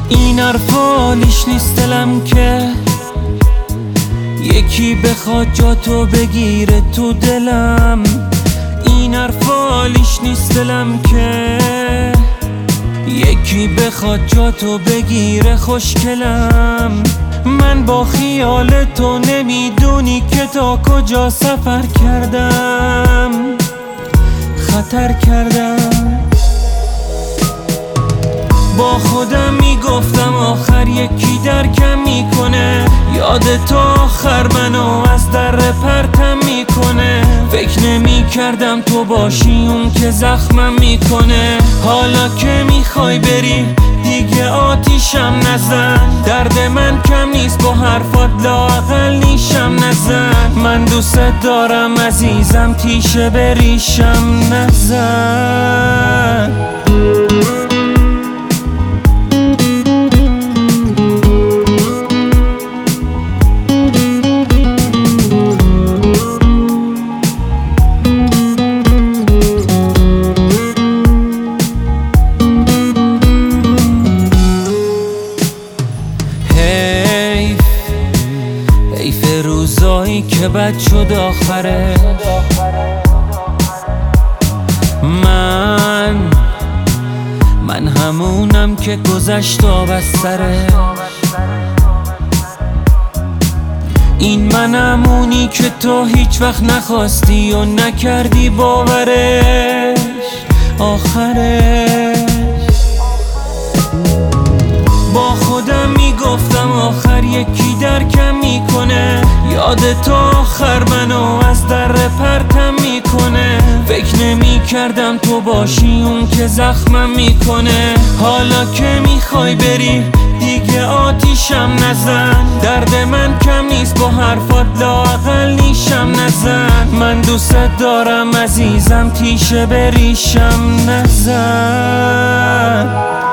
این حرفا لیش نیست دلم که یکی بخواد جاتو بگیره تو دلم. این حرفا لیش نیست دلم که یکی بخواد جاتو بگیره خوشگلم. من با خیال تو نمیدونی که تا کجا سفر کردم، خطر کردم. با خودم میگفتم آخر یکی درکم میکنه، یاد تو آخر منو از در پرتم میکنه. فکر نمیکردم تو باشی اون که زخمم میکنه. حالا که میخوای بری دیگه آتیشم نزن، درد من کم نیست با حرفات لااقل نیشم نزن. من دوست دارم عزیزم تیشه بریشم نزن. حیف روزایی که بد شد آخره. من همونم که گذشت آب از سره. این من همونی که تو هیچ وقت نخواستی و نکردی باورش آخرش. با خودم میگفتم آخر یکی درکم میکنه، یاد تو آخر منو از در پرتم میکنه. فکر نمیکردم تو باشی اون که زخمم میکنه. حالا که میخوای بری دیگه آتیشم نزن، درد من کم نیست با حرفات لااقل نیشم نزن. من دوست دارم عزیزم تیشه بریشم نزن.